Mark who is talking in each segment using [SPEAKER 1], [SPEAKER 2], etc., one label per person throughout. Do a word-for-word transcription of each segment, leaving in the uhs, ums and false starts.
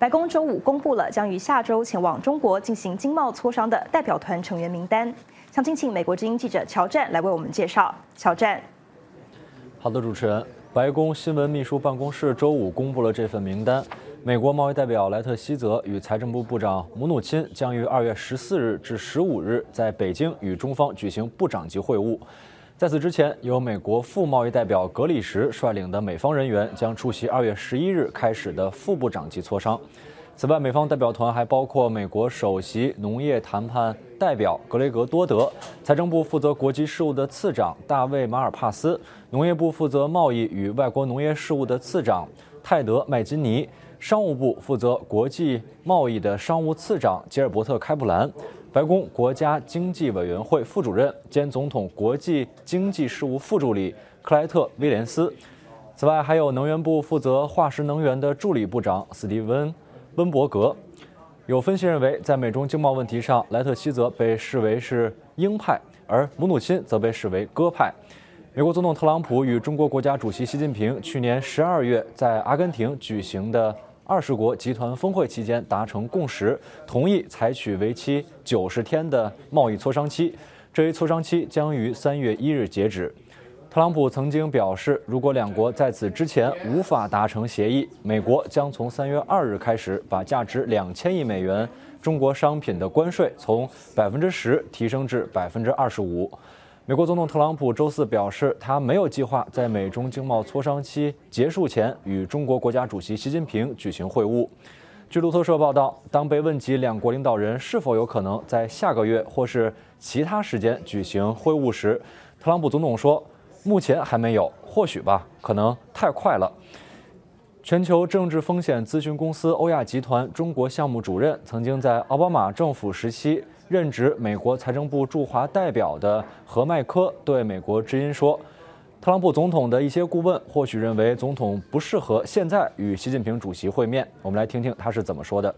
[SPEAKER 1] 白宫周五公布了将于下周前往中国进行经贸磋商的代表团成员名单。详情请美国之音记者乔战来为我们介绍。乔战，
[SPEAKER 2] 好的，主持人。白宫新闻秘书办公室周五公布了这份名单。美国贸易代表莱特希泽与财政部部长姆努钦将于二月十四日至十五日在北京与中方举行部长级会晤。在此之前，由美国副贸易代表格里什率领的美方人员将出席二月十一日开始的副部长级磋商。此外，美方代表团还包括美国首席农业谈判代表格雷格多德、财政部负责国际事务的次长大卫马尔帕斯、农业部负责贸易与外国农业事务的次长泰德麦金尼、商务部负责国际贸易的商务次长吉尔伯特开普兰、白宫国家经济委员会副主任兼总统国际经济事务副助理克莱特威廉斯。此外，还有能源部负责化石能源的助理部长斯蒂文温伯格。有分析认为，在美中经贸问题上，莱特希泽被视为是鹰派，而姆努钦则被视为鸽派。美国总统特朗普与中国国家主席习近平去年十二月在阿根廷举行的二十国集团峰会期间达成共识，同意采取为期九十天的贸易磋商期。这一磋商期将于三月一日截止。特朗普曾经表示，如果两国在此之前无法达成协议，美国将从三月二日开始把价值两千亿美元中国商品的关税从百分之十提升至百分之二十五。美国总统特朗普周四表示，他没有计划在美中经贸磋商期结束前与中国国家主席习近平举行会晤。据路透社报道，当被问及两国领导人是否有可能在下个月或是其他时间举行会晤时，特朗普总统说，目前还没有，或许吧，可能太快了。全球政治风险咨询公司欧亚集团中国项目主任，曾经在奥巴马政府时期任职美国财政部驻华代表的何麦科对美国之音说，特朗普总统的一些顾问或许认为总统不适合现在与习近平主席会面。我们来听听他是怎么说的。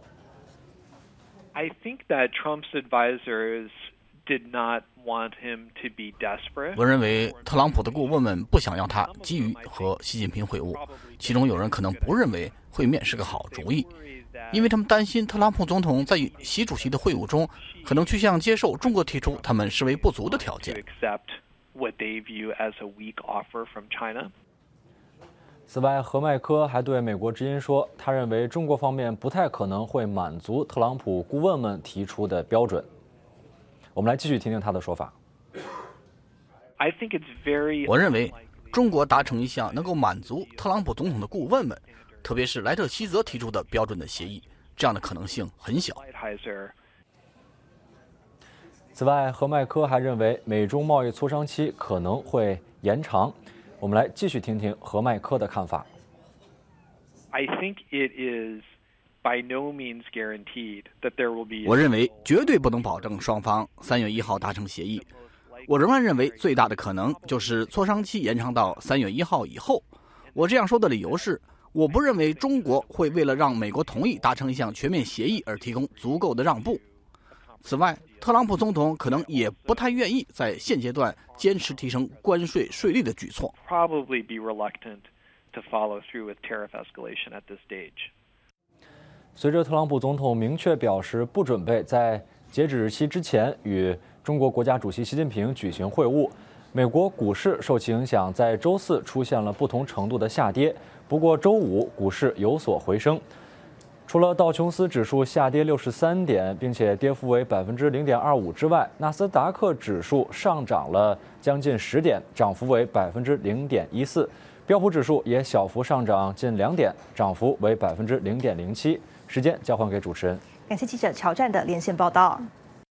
[SPEAKER 3] I think that Trump's advisors did not want him to be desperate.
[SPEAKER 4] 我认为特朗普的顾问们不想让他急于和习近平会晤，其中有人可能不认为会面是个好主意，因为他们担心特朗普总统在与习主席的会晤中可能趋向接受中国提出他们视为不足的条件。
[SPEAKER 2] 此外，何麦科还对美国之音说，他认为中国方面不太可能会满足特朗普顾问们提出的标准。我们来继续听听他的说法。
[SPEAKER 4] 我认为中国达成一项能够满足特朗普总统的顾问们，特别是莱特希泽提出的标准的协议，这样的可能性很小。
[SPEAKER 2] 此外，何麦科还认为美中贸易磋商期可能会延长。我们来继续听听何麦科的看法。
[SPEAKER 4] 我认为绝对不能保证双方三月一号达成协议。我仍然认为最大的可能就是磋商期延长到三月一号以后。我这样说的理由是，我不认为中国会为了让美国同意达成一项全面协议而提供足够的让步。此外，特朗普总统可能也不太愿意在现阶段坚持提升关税税率的举措。
[SPEAKER 2] 随着特朗普总统明确表示不准备在截止日期之前与中国国家主席习近平举行会晤，美国股市受其影响，在周四出现了不同程度的下跌。不过周五股市有所回升，除了道琼斯指数下跌六十三点，并且跌幅为百分之零点二五之外，纳斯达克指数上涨了将近十点，涨幅为百分之零点一四。标普指数也小幅上涨近两点，涨幅为百分之零点零七。时间交还给主持人，
[SPEAKER 1] 感谢记者乔战的连线报道。